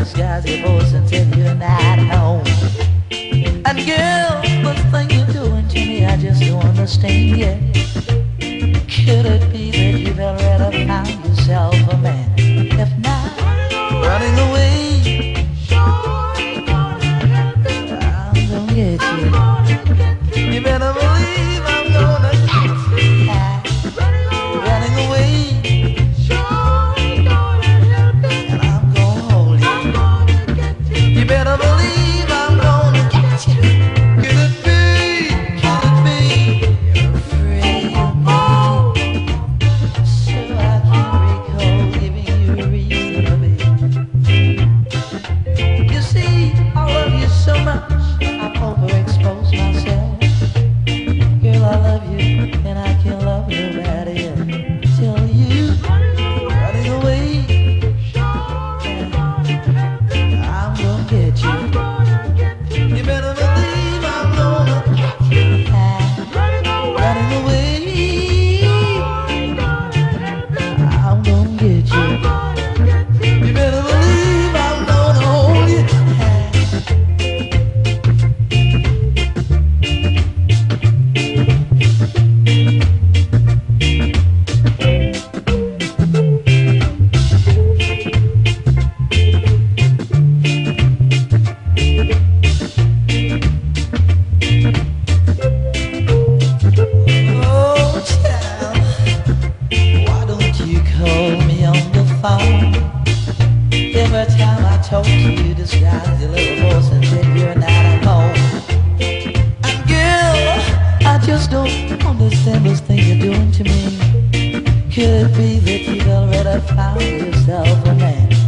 disguise your voice until you're not home. And girl, the thing you're doing to me, I just don't understand yet. Could it be that you've already found yourself a man? If not, running away, I'm gonna get you. You better believe I'm gonna get you. Running away, and I'm gonna hold you. You better believe I'm gonna get you. Could it be you're afraid of me? So I can't recall giving you a reason to be. You see, I love you so much, I've overexposed myself. Girl, I love you, and I can't love nobody else. Till you running away, I'm gonna get you. You better believe I'm gonna get you. Running away, I'm gonna get you. You better believe I'm gonna hold you. Oh, child, why don't you call me on the phone? Every time I talk to you, disguise your little voice and say you're not at home. And girl, I just don't understand this thing you're doing to me. Could it be that you've already found yourself a man?